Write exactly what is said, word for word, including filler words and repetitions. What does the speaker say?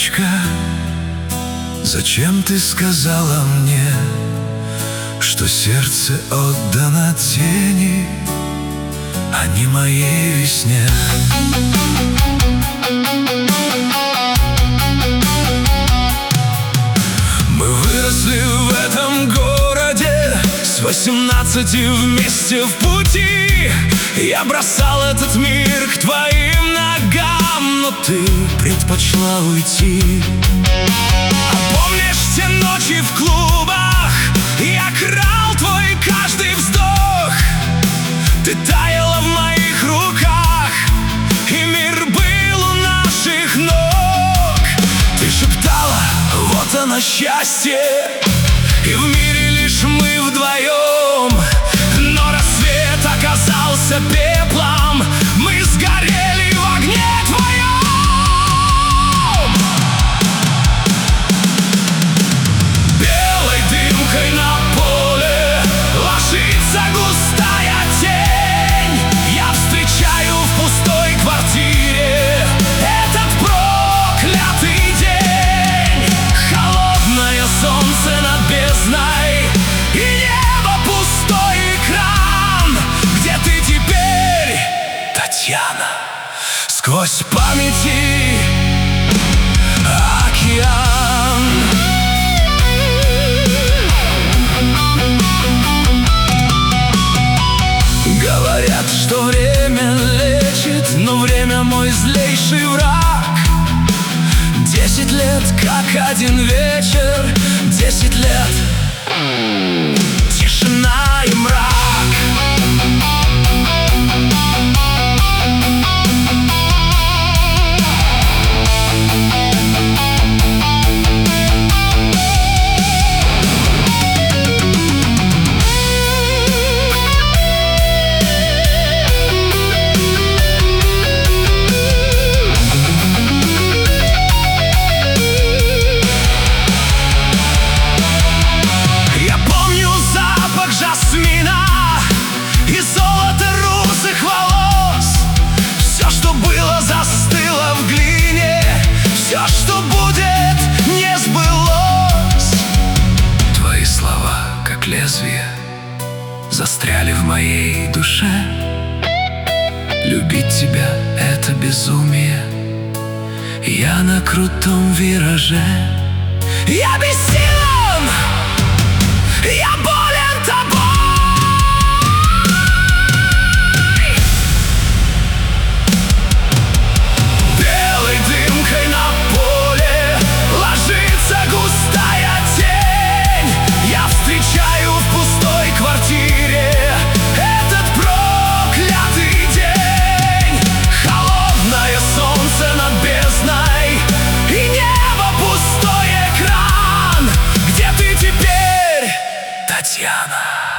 девочка, зачем ты сказала мне, что сердце отдано тени, а не моей весне? Мы выросли в этом городе, с восемнадцати вместе в пути. Я бросал этот мир к твоим ногам, но ты предпочла уйти. А помнишь те ночи в клубах? Я крал твой каждый вздох. Ты таяла в моих руках, и мир был у наших ног. Ты шептала: вот оно счастье, и в мире лишь мы вдвоем. Но рассвет оказался пеплом, мы сгорели в огне твоем. Белой дымкой на поле ложится густая тень. Я встречаю в пустой квартире этот проклятый день. Холодное солнце над бездной, и небо пустой экран. Где ты теперь, Татьяна? Сквозь памяти океан. Говорят, что время лечит, но время мой злейший враг. Десять лет, как один вечер, десять лет тишина и мрак. Лезвия застряли в моей душе. Любить тебя — это безумие. Я на крутом вираже. Я бессилен, я болен тобой. Белой дымкой на поле ложится густая тень. Я встречаю в пустой квартире этот проклятый день. Холодное солнце над бездной, и небо пустой экран. Где ты теперь, Татьяна?